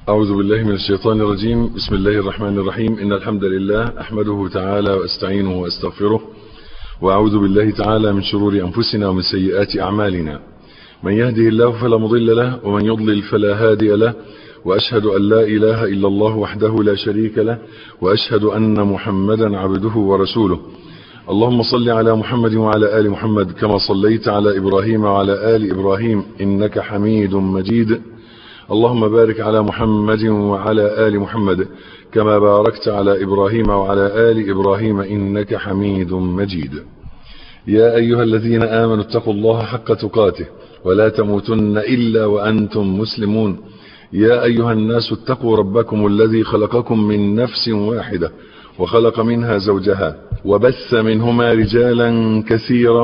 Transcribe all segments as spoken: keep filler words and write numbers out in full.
أعوذ بالله من الشيطان الرجيم. بسم الله الرحمن الرحيم. إن الحمد لله أحمده تعالى وأستعينه وأستغفره، وأعوذ بالله تعالى من شرور أنفسنا ومن سيئات أعمالنا. من يهده الله فلا مضل له، ومن يضلل فلا هادي له، وأشهد أن لا إله إلا الله وحده لا شريك له، وأشهد أن محمدا عبده ورسوله. اللهم صل على محمد وعلى آل محمد كما صليت على إبراهيم وعلى آل إبراهيم إنك حميد مجيد. اللهم بارك على محمد وعلى آل محمد كما باركت على إبراهيم وعلى آل إبراهيم إنك حميد مجيد. يا أيها الذين آمنوا اتقوا الله حق تقاته ولا تموتن إلا وأنتم مسلمون. يا أيها الناس اتقوا ربكم الذي خلقكم من نفس واحدة وخلق منها زوجها وبث منهما رجالا كثيرا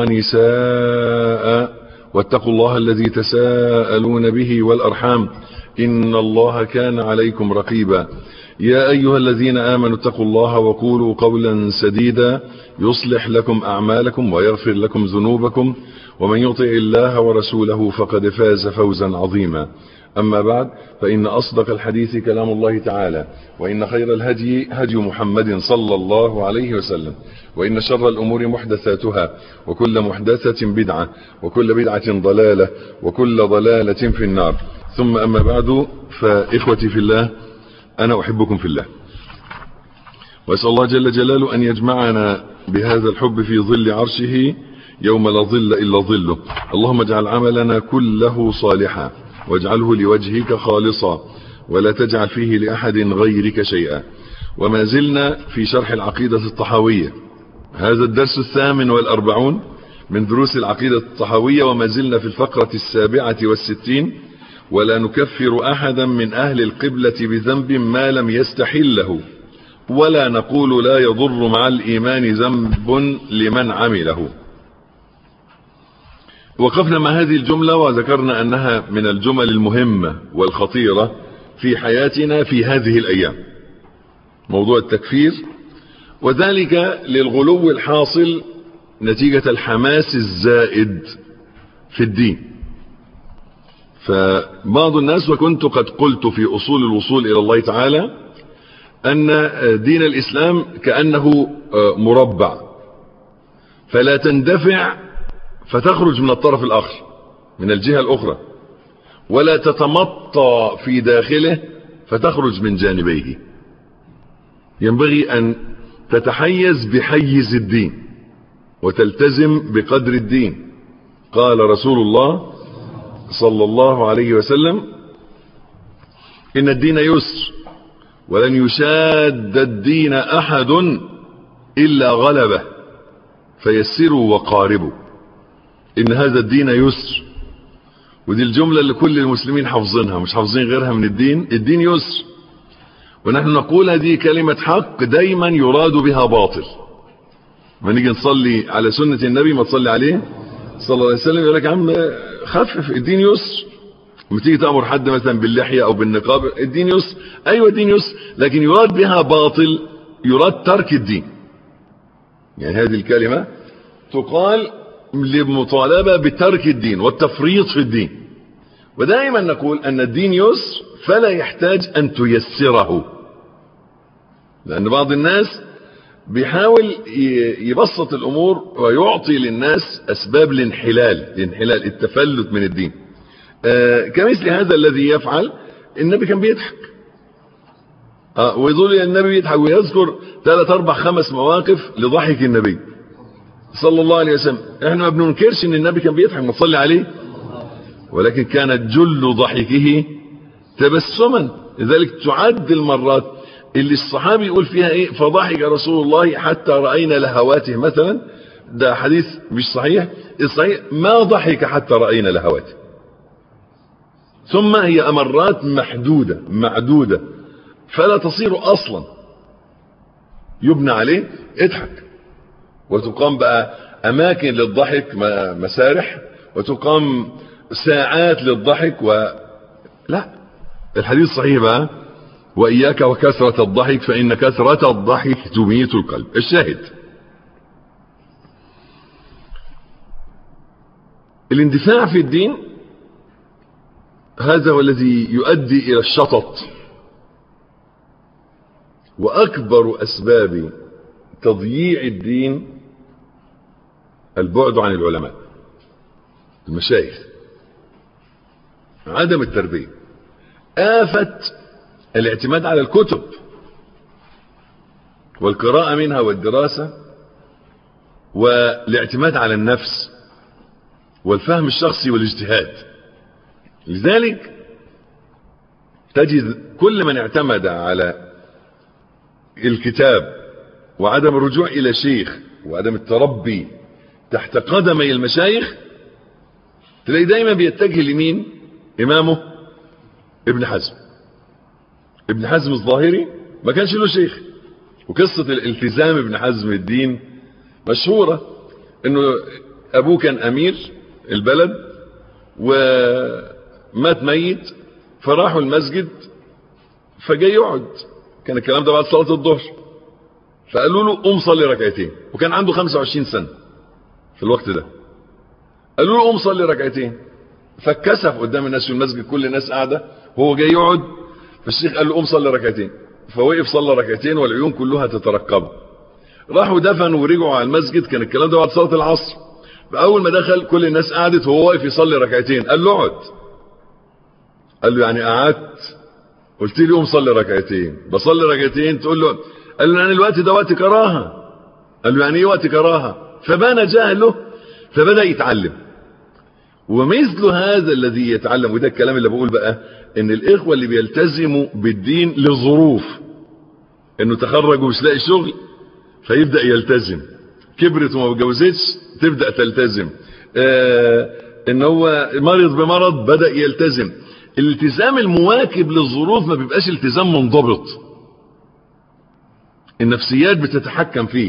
ونساء، واتقوا الله الذي تساءلون به والأرحام إن الله كان عليكم رقيبا. يا أيها الذين آمنوا اتقوا الله وقولوا قولا سديدا يصلح لكم أعمالكم ويغفر لكم ذنوبكم، ومن يطع الله ورسوله فقد فاز فوزا عظيما. أما بعد، فإن أصدق الحديث كلام الله تعالى، وإن خير الهدي هدي محمد صلى الله عليه وسلم، وإن شر الأمور محدثاتها، وكل محدثة بدعة، وكل بدعة ضلالة، وكل ضلالة في النار. ثم أما بعد، فإخوتي في الله، أنا أحبكم في الله، وأسأل الله جل جلاله أن يجمعنا بهذا الحب في ظل عرشه يوم لا ظل إلا ظله. اللهم اجعل عملنا كله صالحا، واجعله لوجهك خالصا، ولا تجعل فيه لأحد غيرك شيئا. وما زلنا في شرح العقيدة الطحاوية، هذا الدرس الثامن والأربعون من دروس العقيدة الطحاوية، وما زلنا في الفقرة السابعة والستين. ولا نكفر أحدا من أهل القبلة بذنب ما لم يستحله، ولا نقول لا يضر مع الإيمان ذنب لمن عمله. وقفنا مع هذه الجملة وذكرنا أنها من الجمل المهمة والخطيرة في حياتنا في هذه الأيام، موضوع التكفير، وذلك للغلو الحاصل نتيجة الحماس الزائد في الدين. فبعض الناس، وكنت قد قلت في أصول الوصول إلى الله تعالى، أن دين الإسلام كأنه مربع، فلا تندفع فتخرج من الطرف الآخر من الجهة الأخرى، ولا تتمطى في داخله فتخرج من جانبيه. ينبغي أن تتحيز بحيز الدين وتلتزم بقدر الدين. قال رسول الله صلى الله عليه وسلم: إن الدين يسر، ولن يشاد الدين أحد إلا غلبه، فيسروا وقاربوا. إن هذا الدين يسر، ودي الجملة اللي كل المسلمين حافظينها، مش حافظين غيرها من الدين. الدين يسر، ونحن نقول هذه كلمة حق دايما يراد بها باطل. ما نيجي نصلي على سنة النبي، ما تصلي عليه صلى الله عليه وسلم، يقول لك: يا عم خفف، الدين يسر. لما تيجي تأمر حد مثلا باللحية أو بالنقاب، الدين يسر. أيوة الدين يسر، لكن يراد بها باطل، يراد ترك الدين. يعني هذه الكلمة تقال للمطالبة بترك الدين والتفريط في الدين. ودائما نقول أن الدين يسر، فلا يحتاج أن تيسره، لأن بعض الناس بيحاول يبسط الأمور ويعطي للناس أسباب الانحلال الانحلال التفلت من الدين. آه كمثل هذا الذي يفعل. النبي كان بيضحك، آه ويظل النبي بيضحك، ويذكر ثلاث أربع خمس مواقف لضحك النبي صلى الله عليه وسلم. احنا ما بننكرش ان النبي كان بيضحك، ما تصلي عليه، ولكن كانت جل ضحكه تبسما. لذلك تعد المرات اللي الصحابي يقول فيها ايه: فضحك رسول الله حتى رأينا لهواته مثلا. ده حديث مش صحيح. الصحيح ما ضحك حتى رأينا لهواته. ثم هي مرات محدودة معدودة، فلا تصير اصلا يبنى عليه اضحك. وتقام بقى اماكن للضحك، مسارح، وتقام ساعات للضحك. و لا، الحديث صحيح بقى: وإياك وكثرة الضحك فإن كثرة الضحك تميت القلب. الشاهد، الاندفاع في الدين هذا هو الذي يؤدي إلى الشطط. وأكبر أسباب تضييع الدين البعد عن العلماء المشايخ، عدم التربية، آفة الاعتماد على الكتب والقراءة منها والدراسة، والاعتماد على النفس والفهم الشخصي والاجتهاد. لذلك تجد كل من اعتمد على الكتاب وعدم الرجوع إلى شيخ وعدم التربي تحت قدمي المشايخ، تلاقي دايما بيتجه لمين؟ إمامه ابن حزم. ابن حزم الظاهري ما كانش له شيخ، وقصة الالتزام ابن حزم الدين مشهورة، انه ابوه كان امير البلد ومات ميت، فراحوا المسجد فجاي يقعد، كان الكلام ده بعد صلاة الظهر، فقالوا له قوم صلي ركعتين، وكان عنده خمسة وعشرين سنة في الوقت ده. قالوا له قوم صلي ركعتين، فاتكسف قدام الناس في المسجد، كل الناس قاعدة وهو جاي يقعد، فالشيخ قال له قوم صلي ركعتين، فوقف صلى ركعتين والعيون كلها تترقبه. راحوا دفنوا ورجعوا على المسجد، كان الكلام ده بعد صلاة العصر. فأول ما دخل كل الناس قعدت وهو واقف يصلي ركعتين، قال له اقعد. قال له يعني قعدت؟ قلت لي قوم صلي ركعتين، بصلي ركعتين تقول له؟ قال له يعني الوقت ده وقت كراهة. قال له يعني ايه وقت كراهة؟ فبان جهله فبدأ يتعلم. ومثل هذا الذي يتعلم، وده الكلام اللي بقول بقى، ان الاخوة اللي بيلتزموا بالدين لظروف، انه تخرج ومش لاقي شغل فيبدأ يلتزم، كبرت وما اتجوزتش تبدأ تلتزم، آه ان هو مرض بمرض بدأ يلتزم. الالتزام المواكب للظروف ما بيبقاش التزام منضبط، النفسيات بتتحكم فيه.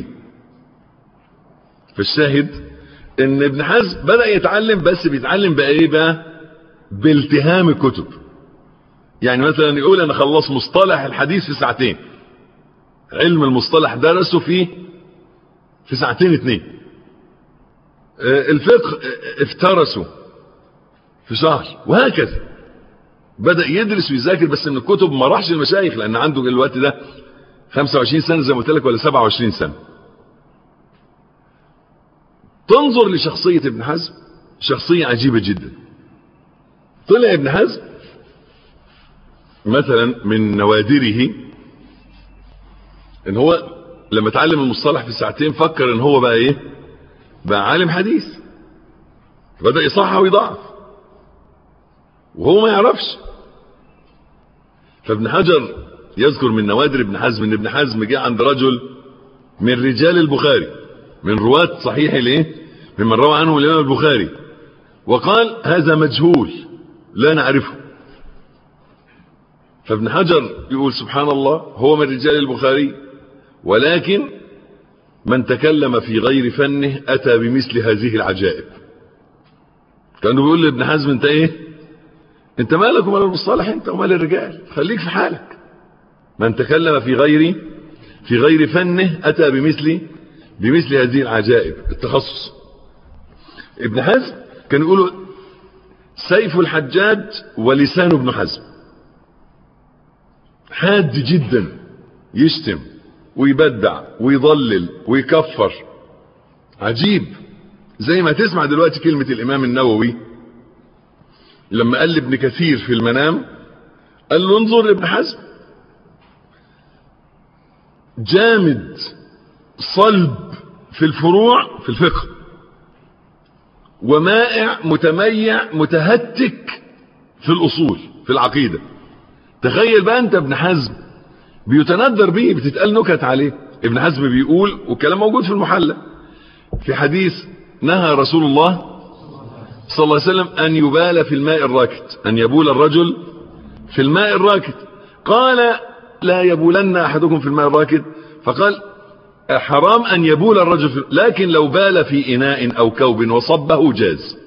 فالشاهد ان ابن حزم بدأ يتعلم، بس بيتعلم بقى ايه بقى؟ بالتهام الكتب. يعني مثلا يقول انا خلص مصطلح الحديث في ساعتين، علم المصطلح درسه فيه في ساعتين اتنين، الفقه افترسه في شهر، وهكذا. بدأ يدرس ويذاكر، بس من الكتب ما راحش المشايخ، لان عنده الوقت ده خمسة وعشرين سنة زي ما قلت لك، ولا سبعة وعشرين سنة. تنظر لشخصية ابن حزم، شخصية عجيبة جدا. طلع ابن حزم مثلا من نوادره ان هو لما اتعلم المصطلح في ساعتين فكر ان هو بقى ايه؟ بقى عالم حديث، بدأ يصحح ويضعف وهو ما يعرفش. فابن حجر يذكر من نوادر ابن حزم ان ابن حزم جاء عند رجل من رجال البخاري، من رواة صحيح الايه، ممن روى عنه الامام البخاري، وقال هذا مجهول لا نعرفه. فابن حجر يقول سبحان الله، هو من رجال البخاري، ولكن من تكلم في غير فنه اتى بمثل هذه العجائب. كانوا بيقول لابن حزم انت ايه؟ انت مالك ومال المصطلح انت ومال الرجال، خليك في حالك. من تكلم في غير في غير فنه اتى بمثل بمثل هذه العجائب، التخصص. ابن حزم كان يقولوا سيف الحجاج ولسان ابن حزم، حاد جدا، يشتم ويبدع ويضلل ويكفر، عجيب. زي ما تسمع دلوقتي كلمة الامام النووي لما قال ابن كثير في المنام، قال له انظر ابن حزم جامد صلب في الفروع في الفقه، ومائع متميع متهتك في الاصول في العقيدة. تخيل بقى انت ابن حزم بيتندر به، بتتقال نكت عليه. ابن حزم بيقول، والكلام موجود في المحلى، في حديث نهى رسول الله صلى الله عليه وسلم ان يبال في الماء الراكد، ان يبول الرجل في الماء الراكد. قال لا يبولن احدكم في الماء الراكد، فقال حرام ان يبول الرجل في، لكن لو بال في اناء او كوب وصبه جاز.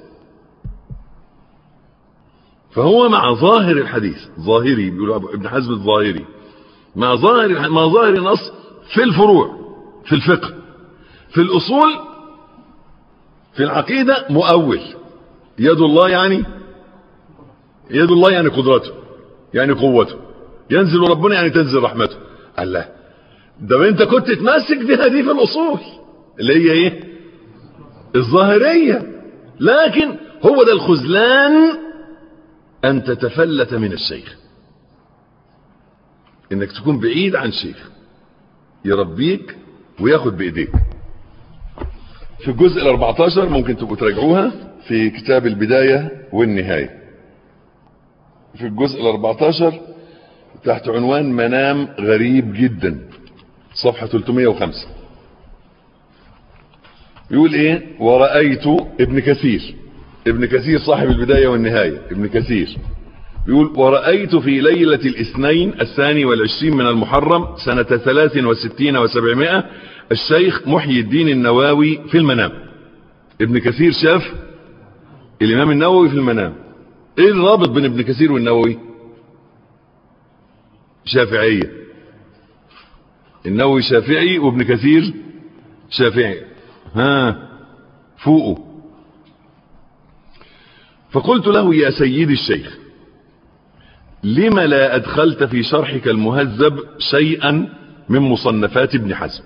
فهو مع ظاهر الحديث، ظاهري بيقول ابن حزم الظاهري، مع ظاهر مع ظاهر النص في الفروع في الفقه، في الاصول في العقيدة مؤول، يد الله يعني يد الله يعني قدرته، يعني قوته. ينزل ربنا يعني تنزل رحمته. الله، ده انت كنت تمسك بها دي في الاصول اللي هي ايه؟ الظاهرية. لكن هو ده الخذلان، ان تتفلت من الشيخ، انك تكون بعيد عن شيخ يربيك وياخد بايديك. في الجزء الاربعتاشر ممكن تبقوا تراجعوها في كتاب البداية والنهاية، في الجزء الاربعتاشر تحت عنوان منام غريب جدا، صفحة ثلاثمائة وخمسة. يقول ايه؟ ورأيت ابن كثير، ابن كثير صاحب البداية والنهاية، ابن كثير يقول: ورأيت في ليلة الاثنين الثاني والعشرين من المحرم سنة ثلاث وستين وسبعمائة الشيخ محي الدين النووي في المنام. ابن كثير شاف الامام النووي في المنام. ايه الرابط بين ابن كثير والنووي؟ شافعية. النووي شافعي وابن كثير شافعي. ها فوقه. فقلت له: يا سيدي الشيخ، لم لا أدخلت في شرحك المهذب شيئا من مصنفات ابن حزم؟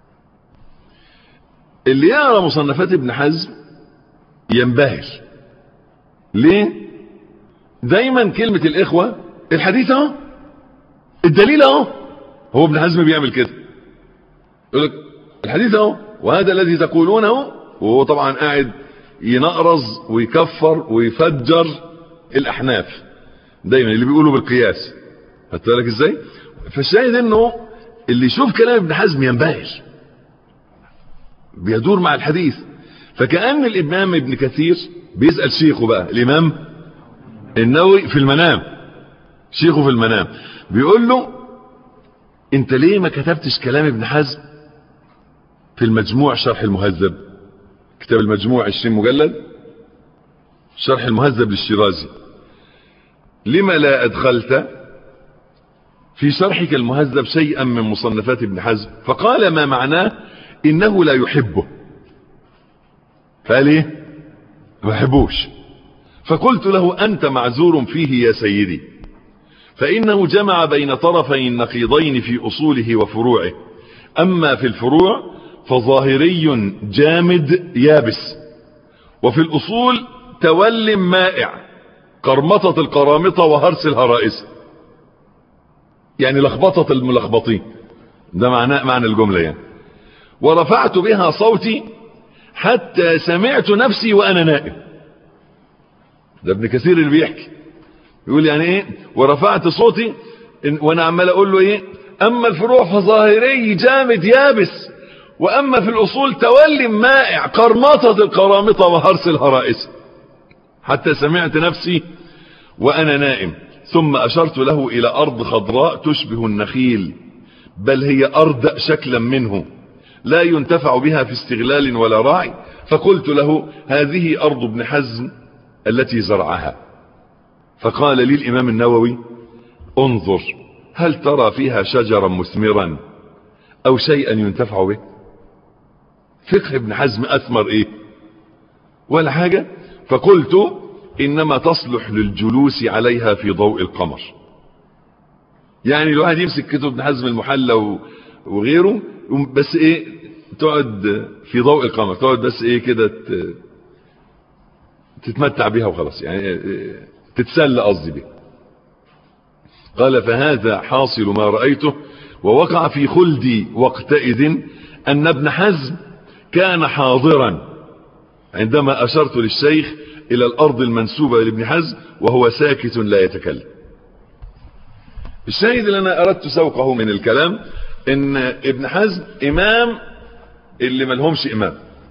اللي يقرأ مصنفات ابن حزم ينبهر. ليه؟ دايما كلمة الإخوة الحديث اهو، الدليل اهو. هو ابن حزم بيعمل كده، يقول لك الحديث اهو، وهذا الذي تقولونه، وهو طبعا قاعد ينقرز ويكفر ويفجر الأحناف دايما اللي بيقولوا بالقياس. خدت بالك ازاي؟ فالشاهد انه اللي يشوف كلام ابن حزم ينبهر، بيدور مع الحديث. فكأن الامام ابن كثير بيسأل شيخه بقى الامام النووي في المنام، شيخه في المنام بيقول له: انت ليه ما كتبتش كلام ابن حزم في المجموع شرح المهذب؟ كتاب المجموع عشرين مجلد، شرح المهذب للشيرازي. لما لا أدخلت في شرحك المهذب شيئا من مصنفات ابن حزم؟ فقال: ما معناه إنه لا يحبه. فقال ايه؟ ما يحبوش. فقلت له: أنت معذور فيه يا سيدي، فإنه جمع بين طرفي النقيضين في أصوله وفروعه. أما في الفروع فظاهري جامد يابس، وفي الأصول تول مائع، قرمطة القرامطة وهرس الهرائس. يعني لخبطة الملخبطين، ده معنى معنى الجملة يعني. ورفعت بها صوتي حتى سمعت نفسي وأنا نائم. ده ابن كثير اللي بيحكي، يقول يعني ايه؟ ورفعت صوتي وانا عمال اقول له ايه؟ اما الفروع فظاهري جامد يابس، واما في الاصول تولي مائع، قرمطة القرامطة وهرس الهرائس، حتى سمعت نفسي وانا نائم. ثم اشرت له الى ارض خضراء تشبه النخيل، بل هي اردأ شكلا منه، لا ينتفع بها في استغلال ولا راعي. فقلت له: هذه ارض ابن حزم التي زرعها. فقال لي الامام النووي: انظر هل ترى فيها شجرا مثمرا او شيئا ينتفع به؟ فقه ابن حزم اثمر ايه؟ ولا حاجة. فقلت: انما تصلح للجلوس عليها في ضوء القمر. يعني الواحد يمسك كتب ابن حزم المحلى وغيره، بس ايه؟ تقعد في ضوء القمر، تقعد بس ايه كده تتمتع بها وخلاص، يعني تتسلى قصدي بها. قال: فهذا حاصل ما رأيته، ووقع في خلدي وقتئذ أن ابن حزم كان حاضرا عندما أشرت للشيخ إلى الأرض المنسوبة لابن حزم وهو ساكت لا يتكلم. الشاهد اللي أنا أردت سوقه من الكلام إن ابن حزم إمام اللي ملهمش إمام،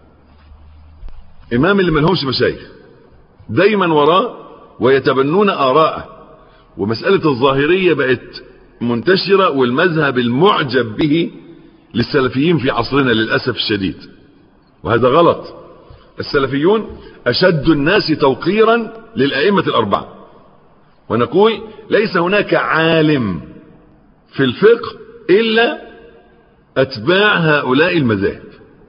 إمام اللي ملهمش مشايخ، دايما وراه ويتبنون آراءه. ومسألة الظاهرية بقت منتشرة، والمذهب المعجب به للسلفيين في عصرنا للأسف الشديد، وهذا غلط. السلفيون أشد الناس توقيرا للأئمة الأربعة، ونقول ليس هناك عالم في الفقه إلا أتباع هؤلاء المذاهب.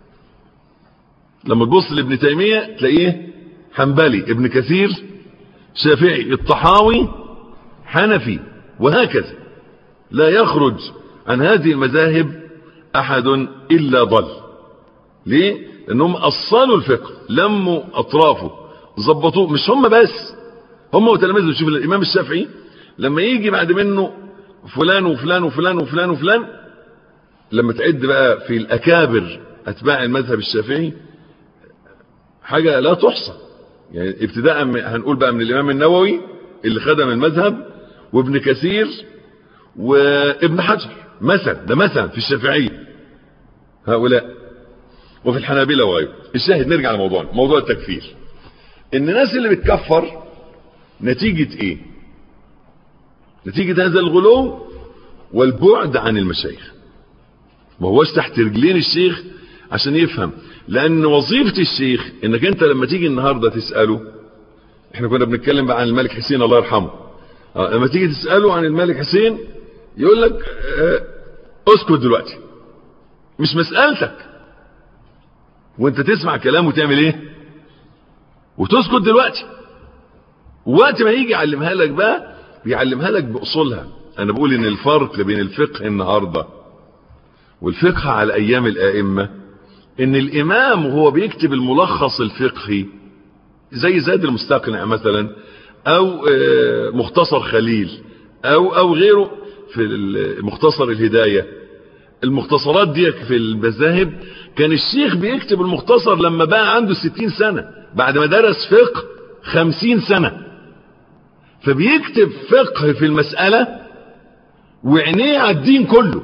لما تبص لابن تيمية تلاقيه حنبلي، ابن كثير شافعي، الطحاوي حنفي، وهكذا. لا يخرج عن هذه المذاهب احد الا ضل. ليه؟ لانهم اصلوا الفقه، لموا اطرافه، ظبطوه. مش هم بس، هم وتلاميذهم. شوف الامام الشافعي لما يجي بعد منه فلان وفلان وفلان وفلان وفلان، لما تعد بقى في الاكابر اتباع المذهب الشافعي حاجة لا تحصى. يعني ابتداء هنقول بقى من الامام النووي اللي خدم المذهب، وابن كثير، وابن حجر مثلا، ده مثلا في الشافعية هؤلاء، وفي الحنابلة وغيره. الشاهد نرجع لموضوعنا، موضوع التكفير. ان الناس اللي بتكفر نتيجة ايه؟ نتيجة هذا الغلو والبعد عن المشايخ. ما هوش تحت رجلين الشيخ عشان يفهم، لان وظيفة الشيخ انك انت لما تيجي النهاردة تسأله، احنا كنا بنتكلم بقى عن الملك حسين الله يرحمه، اه لما تيجي تسأله عن الملك حسين يقول لك اه اسكت دلوقتي، مش مسألتك، وانت تسمع كلامه وتعمل ايه؟ وتسكت دلوقتي. ووقت ما يجي يعلمها لك بقى بيعلمها لك باصولها. انا بقول ان الفرق بين الفقه النهارده والفقه على ايام الائمه، ان الامام وهو بيكتب الملخص الفقهي زي زاد المستقنع مثلا، او مختصر خليل، او او غيره في مختصر الهدايه، المختصرات دي في المذاهب، كان الشيخ بيكتب المختصر لما بقى عنده ستين سنة بعد ما درس فقه خمسين سنة، فبيكتب فقه في المسألة وعينيه على الدين كله.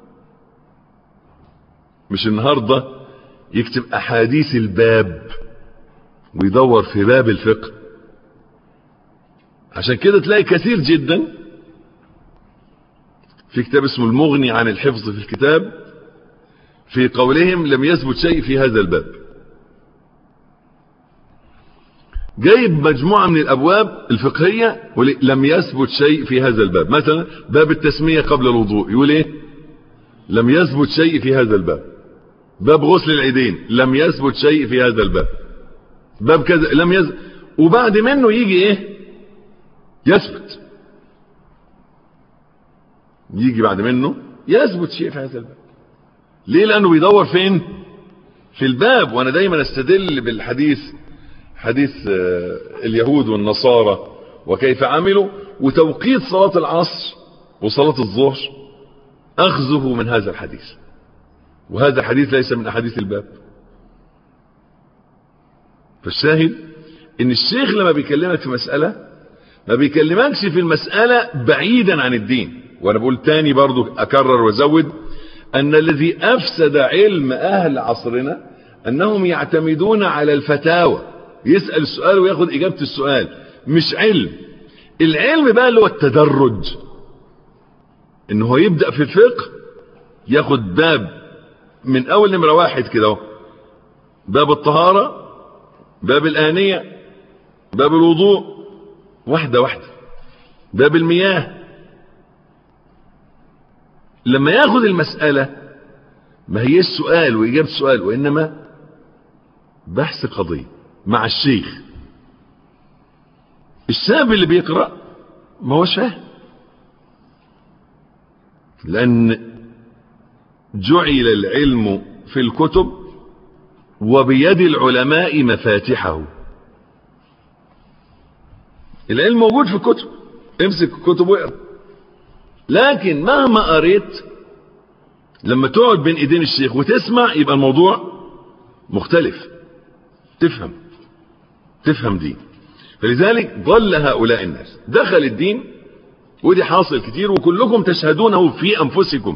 مش النهاردة يكتب احاديث الباب ويدور في باب الفقه. عشان كده تلاقي كثير جدا في كتاب اسمه المغني عن الحفظ في الكتاب، في قولهم لم يثبت شيء في هذا الباب، جايب مجموعة من الابواب الفقهية لم يثبت شيء في هذا الباب. مثلا باب التسمية قبل الوضوء يقول ايه؟ لم يثبت شيء في هذا الباب. باب غسل العيدين لم يثبت شيء في هذا الباب. باب كذا لم يثبت، وبعد منه يجي ايه؟ يثبت، يجي بعد منه يثبت شيء في هذا الباب. ليه؟ لانه بيدور فين؟ في الباب. وانا دايما استدل بالحديث، حديث اليهود والنصارى وكيف عملوا، وتوقيت صلاة العصر وصلاة الظهر اخذه من هذا الحديث، وهذا الحديث ليس من احاديث الباب. فالشاهد ان الشيخ لما بيكلمك في مسألة ما بيكلمكش في المسألة بعيدا عن الدين. وانا بقول تاني برضو اكرر وازود ان الذي افسد علم اهل عصرنا انهم يعتمدون على الفتاوى، يسأل السؤال وياخد اجابة السؤال، مش علم. العلم بقى اللي هو التدرج، انه هو يبدأ في الفقه ياخد باب من اول نمرة واحد كده، باب الطهارة، باب الآنية، باب الوضوء، واحدة واحدة، باب المياه. لما ياخد المسألة ما هي السؤال وإجابة السؤال، وإنما بحث قضية مع الشيخ. الشاب اللي بيقرأ ما هوش فاهم، لأن جعل العلم في الكتب وبيد العلماء مفاتحه. العلم موجود في الكتب، امسك الكتب واقرا، لكن مهما قريت لما تقعد بين ايدين الشيخ وتسمع يبقى الموضوع مختلف، تفهم تفهم دين. فلذلك ضل هؤلاء الناس، دخل الدين، ودي حاصل كتير وكلكم تشهدونه في انفسكم.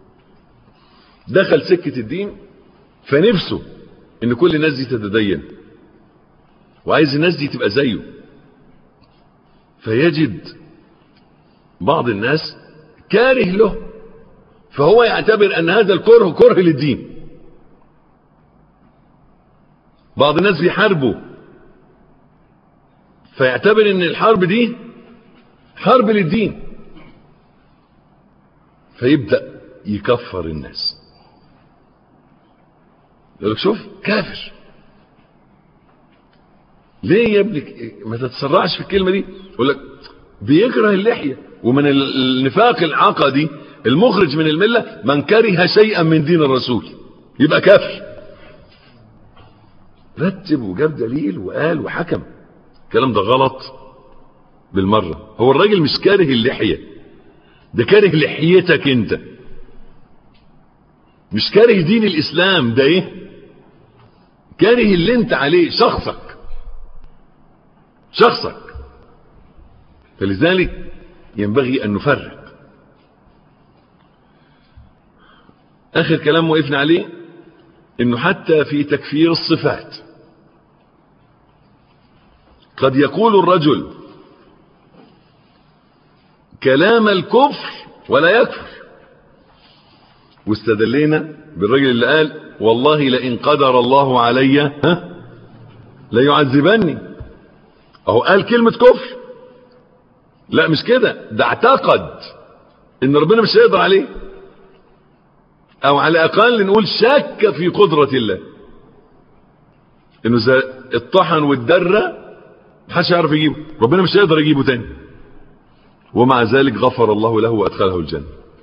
دخل سكة الدين فنفسه ان كل الناس دي تتدين، وعايز الناس دي تبقى زيه، فيجد بعض الناس كاره له، فهو يعتبر ان هذا الكره كره للدين. بعض الناس بيحاربوا فيعتبر ان الحرب دي حرب للدين، فيبدأ يكفر الناس، يقول لك شوف كافر. ليه يا ابني ما تتسرعش في الكلمة دي؟ يقول لك بيكره اللحية. ومن النفاق العقدي المخرج من الملة من كره شيئا من دين الرسول يبقى كافر. رتب وجاب دليل وقال وحكم. الكلام ده غلط بالمرة. هو الراجل مش كاره اللحية، ده كاره لحيتك انت، مش كاره دين الاسلام. ده ايه؟ كاره اللي انت عليه، شخصك شخصك فلذلك ينبغي ان نفرق. اخر كلام وقفنا عليه انه حتى في تكفير الصفات قد يقول الرجل كلام الكفر ولا يكفر. واستدلينا بالرجل اللي قال والله لئن قدر الله علي ها لا يعذبني. اهو قال كلمة كفر. لا مش كده، ده اعتقد ان ربنا مش هيقدر عليه، او على الاقل نقول شك في قدرة الله، انه زي الطحن والدرة محدش يعرف يجيبه، ربنا مش هيقدر يجيبه تاني، ومع ذلك غفر الله له وادخله الجنة.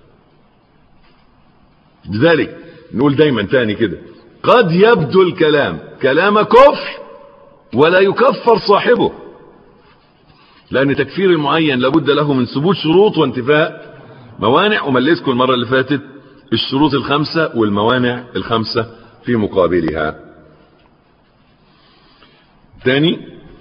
لذلك نقول دايما تاني كده قد يبدو الكلام كلام كفر ولا يكفر صاحبه، لان تكفير المعين لابد له من ثبوت شروط وانتفاء موانع. ومليتكم المرة اللي فاتت الشروط الخمسة والموانع الخمسة في مقابلها. ثاني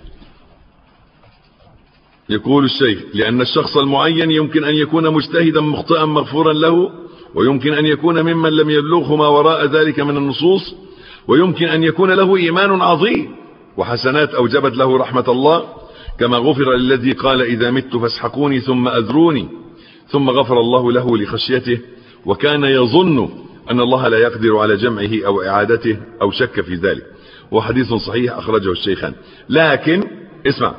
يقول الشيخ لأن الشخص المعين يمكن أن يكون مجتهدا مخطئا مغفورا له، ويمكن أن يكون ممن لم يبلغه ما وراء ذلك من النصوص، ويمكن أن يكون له إيمان عظيم وحسنات أوجبت له رحمة الله، كما غفر للذي قال إذا مت فاسحقوني ثم أذروني، ثم غفر الله له لخشيته وكان يظن أن الله لا يقدر على جمعه أو إعادته أو شك في ذلك. وحديث صحيح أخرجه الشيخان. لكن اسمع،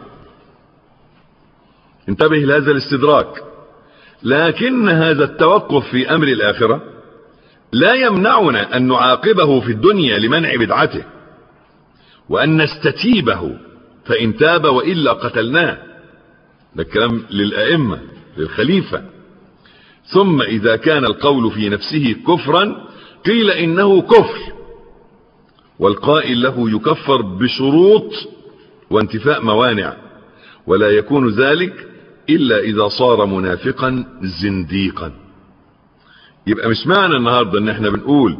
انتبه لهذا الاستدراك، لكن هذا التوقف في أمر الآخرة لا يمنعنا أن نعاقبه في الدنيا لمنع بدعته، وأن نستتيبه فإن تاب وإلا قتلناه. ده الكلام للأئمة للخليفة. ثم إذا كان القول في نفسه كفرا قيل إنه كفر، والقائل له يكفر بشروط وانتفاء موانع، ولا يكون ذلك إلا إذا صار منافقا زنديقا. يبقى مش معنى النهاردة ان احنا بنقول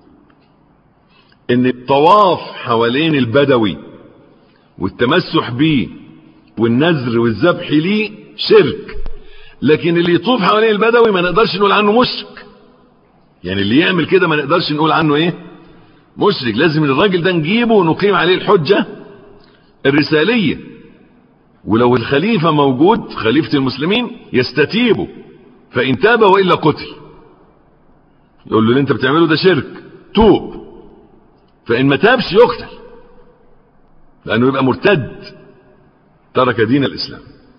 ان الطواف حوالين البدوي والتمسح بيه والنذر والذبح ليه شرك، لكن اللي يطوف حوالين البدوي ما نقدرش نقول عنه مشرك. يعني اللي يعمل كده ما نقدرش نقول عنه ايه مشرك. لازم الراجل ده نجيبه ونقيم عليه الحجة الرسالية، ولو الخليفة موجود خليفة المسلمين يستتيبه فإن تاب وإلا قتل. يقول له اللي انت بتعمله ده شرك، توب. فإن ما تابش يقتل، لأنه يبقى مرتد ترك دين الإسلام.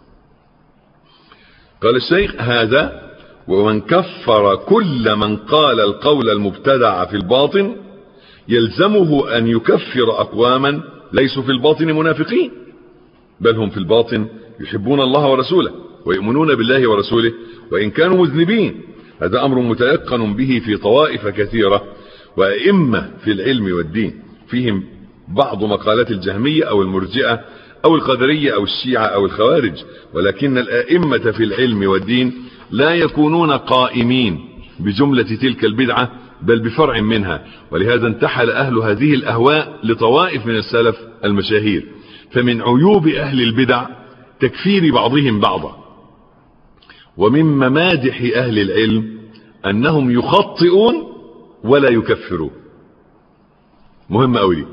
قال الشيخ هذا ومن كفر كل من قال القول المبتدع في الباطن يلزمه أن يكفر أقواما ليسوا في الباطن منافقين، بل هم في الباطن يحبون الله ورسوله ويؤمنون بالله ورسوله وإن كانوا مذنبين. هذا أمر متيقن به في طوائف كثيرة وأئمة في العلم والدين، فيهم بعض مقالات الجهمية أو المرجئة أو القدرية أو الشيعة أو الخوارج، ولكن الأئمة في العلم والدين لا يكونون قائمين بجملة تلك البدعة بل بفرع منها. ولهذا انتحل أهل هذه الأهواء لطوائف من السلف المشاهير. فمن عيوب أهل البدع تكفير بعضهم بعضا، ومن ممادح أهل العلم أنهم يخطئون ولا يكفرون. مهم أولي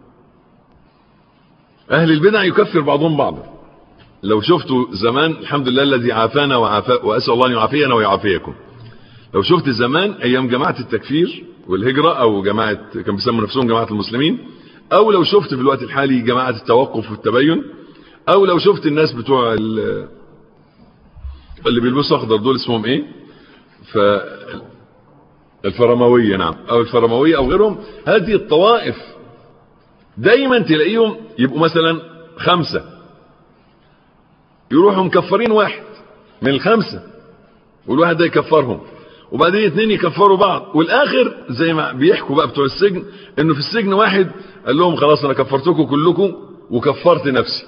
أهل البدع يكفر بعضهم بعضا. لو شفتوا زمان، الحمد لله الذي عافانا وعافا وأسأل الله أن يعافينا ويعافيكم، لو شفت زمان أيام جماعة التكفير والهجرة أو جماعة كان بيسموا نفسهم جماعة المسلمين، أو لو شفت في الوقت الحالي جماعة التوقف والتبين، أو لو شفت الناس بتوع اللي بيلبسوا أخضر دول اسمهم إيه، ف الفرموية، نعم، أو الفرموية أو غيرهم، هذه الطوائف دايما تلاقيهم يبقوا مثلا خمسة يروحوا مكفرين واحد من الخمسة، والواحد ده يكفرهم، وبعدين اتنين يكفروا بعض، والاخر زي ما بيحكوا بقى بتوع السجن انه في السجن واحد قال لهم خلاص انا كفرتكم كلكم وكفرت نفسي،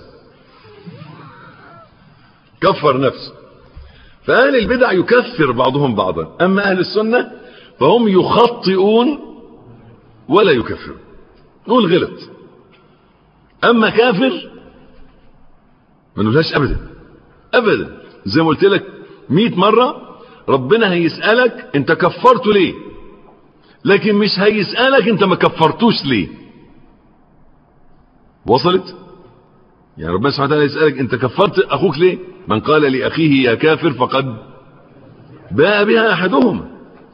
كفر نفسه. فأهل البدع يكفر بعضهم بعضا، اما اهل السنة فهم يخطئون ولا يكفرون، نقول غلط. اما كافر ما نقولهاش ابدا ابدا، زي ما قلت لك مئة مرة ربنا هيسألك انت كفرته ليه، لكن مش هيسألك انت ما كفرتوش ليه. وصلت؟ يعني ربنا سبحانه وتعالى يسألك انت كفرت اخوك ليه؟ من قال لأخيه يا كافر فقد باء بها احدهما.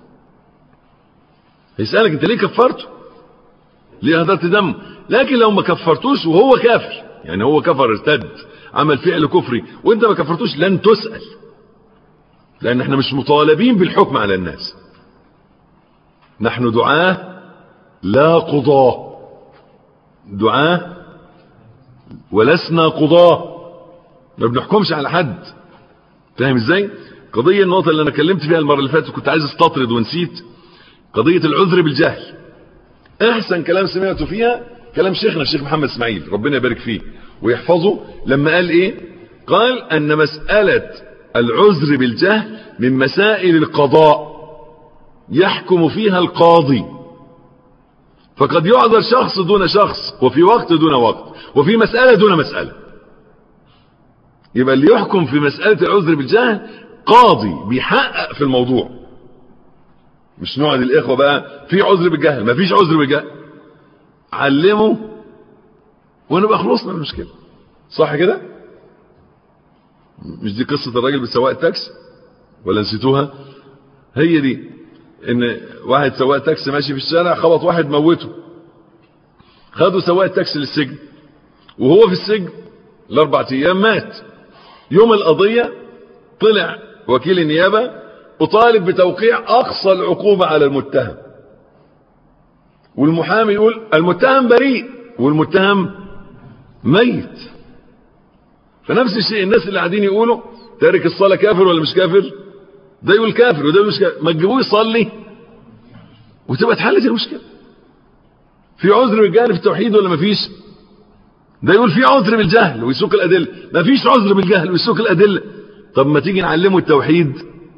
هيسألك انت ليه كفرته، ليه هدرت دمه. لكن لو ما كفرتوش وهو كافر، يعني هو كفر ارتد عمل فعل كفري وانت ما كفرتوش، لن تسأل، لان احنا مش مطالبين بالحكم على الناس، نحن دعاة لا قضاة، دعاة ولسنا قضاة، ما بنحكمش على حد. فاهم ازاي؟ قضية النقطة اللي انا كلمت فيها المرة اللي فاتت كنت عايز استطرد ونسيت، قضية العذر بالجهل. احسن كلام سمعته فيها كلام شيخنا الشيخ محمد اسماعيل ربنا يبارك فيه ويحفظه، لما قال ايه؟ قال ان مسألة العذر بالجهل من مسائل القضاء يحكم فيها القاضي، فقد يعذر شخص دون شخص، وفي وقت دون وقت، وفي مسألة دون مسألة. يبقى اللي يحكم في مسألة العذر بالجهل قاضي بيحقق في الموضوع، مش نقعد الاخوة بقى في عذر بالجهل ما فيش عذر بالجهل، علموا ونبقى خلصنا من المشكلة. صح كده؟ مش دي قصة الراجل بسواق التاكسي ولا نسيتوها؟ هي دي، ان واحد سواق تاكسي ماشي في الشارع خبط واحد موته، خدوا سواق التاكسي للسجن، وهو في السجن الاربع ايام مات. يوم القضية طلع وكيل النيابة وطالب بتوقيع اقصى العقوبة على المتهم، والمحامي يقول المتهم بريء والمتهم ميت. فنفس الشيء الناس اللي قاعدين يقولوا تارك الصلاة كافر ولا مش كافر، ده يقول كافر وده مش كافر، ما تجيبوه يصلي وتبقى اتحلت المشكلة. في عذر بالجهل في التوحيد ولا مفيش؟ ده يقول في عذر بالجهل ويسوق الأدلة، مفيش عذر بالجهل ويسوق الأدلة. طب ما تيجي نعلمه التوحيد،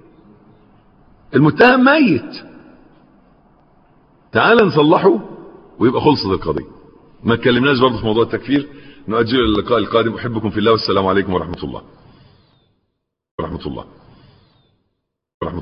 المتهم ميت، تعال نصلحه ويبقى خلصت القضية. ما اتكلمناش برضه في موضوع التكفير، نؤجل اللقاء القادم. أحبكم في الله والسلام عليكم ورحمة الله ورحمة الله.